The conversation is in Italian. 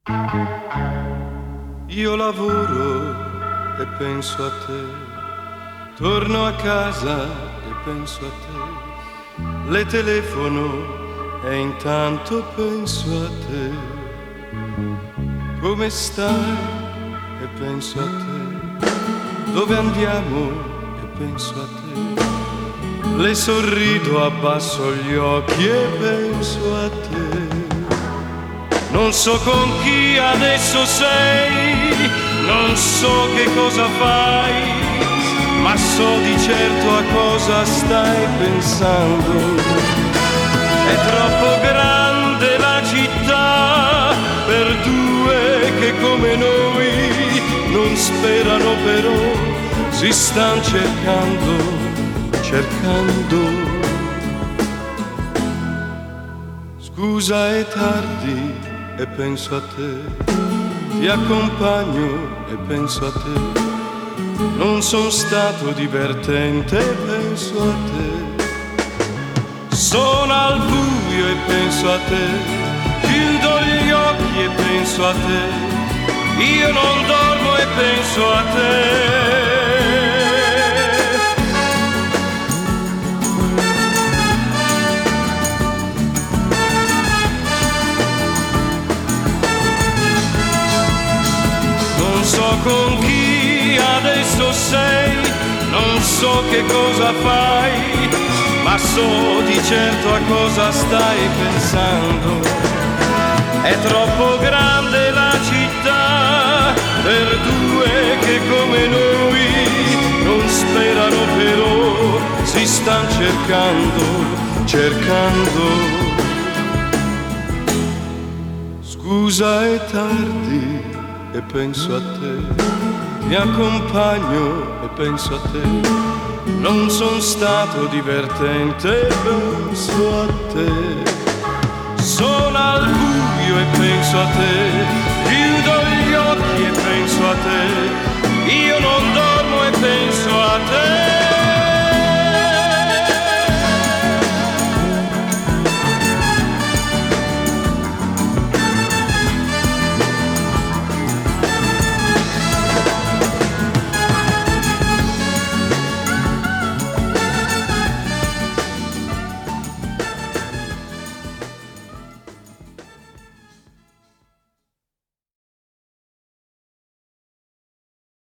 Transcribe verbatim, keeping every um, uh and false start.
Io lavoro e penso a te, torno a casa e penso a te, le telefono e intanto penso a te. Come stai? E penso a te. Dove andiamo? E penso a te. Le sorrido, abbasso gli occhi e penso a te. Non so con chi adesso sei, non so che cosa fai, ma so di certo a cosa stai pensando. È troppo grande la città per due che come noi non sperano, però si stan cercando, cercando. Scusa, è tardi e penso a te, ti accompagno e penso a te. Non son stato divertente e penso a te. Sono al buio e penso a te, chiudo gli occhi e penso a te. Io non dormo e penso a te. Non so con chi adesso sei, non so che cosa fai, ma so di certo a cosa stai pensando. È troppo grande la città per due che come noi non sperano, però si stan cercando, cercando. Scusa, è tardi e penso a te, ti accompagno e penso a te. Non son stato divertente e penso a te.